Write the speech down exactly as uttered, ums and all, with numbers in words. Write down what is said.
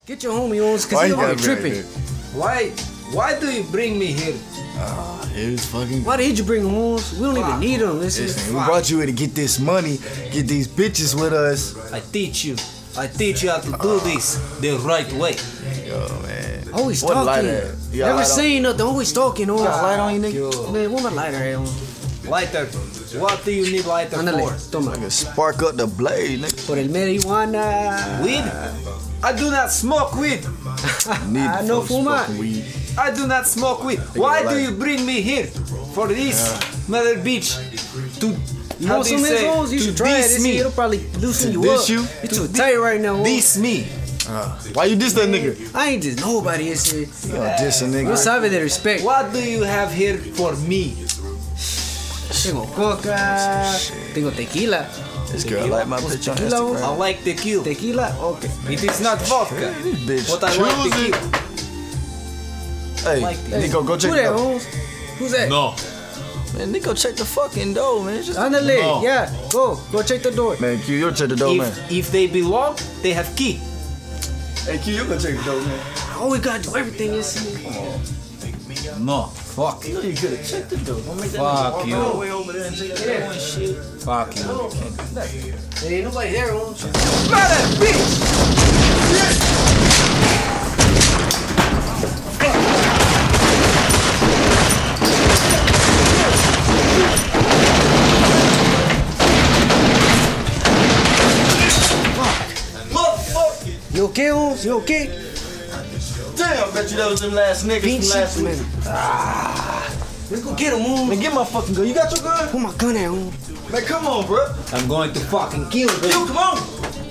Get your homie on, cause Why he you gonna gotta be be tripping. like that? Why? Why do you bring me here? Ah, here's fucking. Why did you bring him on? We don't even Fuck. need him. Listen, Listen, we brought you here to get this money, get these bitches with us. I teach you. I teach you how to do this the right way. Yo, man. always What lighter talking. at? You got a Never light on? saying nothing. Always talking. On. Got a light on you, nigga? Yo, Man, what my lighter at on? lighter. What do you need lighter Ándale, for? toma. Nigga, spark up the blade, nigga. Por el marihuana. Weed? I do not smoke weed. Need I the know folks fuma. fucking weed. I do not smoke weed. Why do you bring me here for this mother bitch to You how want do you some say Enzos? You to should try it. diss This me? it'll probably loosen you diss up. you? You're too tight right now. This. Diss me. Uh, why you diss that nigga? I ain't just nobody. Ese. You gonna diss a No nigga? sabe de respect. What do you have here for me? Tengo coca. Tengo tequila. This girl like my picture on Tequila, I Instagram. like tequila. Tequila. Okay. It is not vodka. This bitch But I like choosing. tequila. Hey, like this. Nico, go check Who it that, out. Holmes? Who's that? No. Man, Nico, check the fucking door, man. It's just Ándale. No. Yeah. Go. Go check the door. Man, Q, you check the door, man. If, if they belong, they have key. Hey, Q, you go check the door, man. I always gotta do everything. Ese. No. Fuck. You know you could have checked the door. Don't make that Fuck nigga walk you. all the way over there and check the door and shit. Fuck you. There ain't nobody there, Holmes. Mother bitch! Motherfucker! You okay, Holmes? You okay? Damn, bet you that was them last niggas Pinch from last it, week. man. Ah. Let's go get him, Holmes. Man, get my fucking gun. You got your gun? Put my gun at, Holmes. Man, come on, bro. I'm going to fucking kill them. You, come on.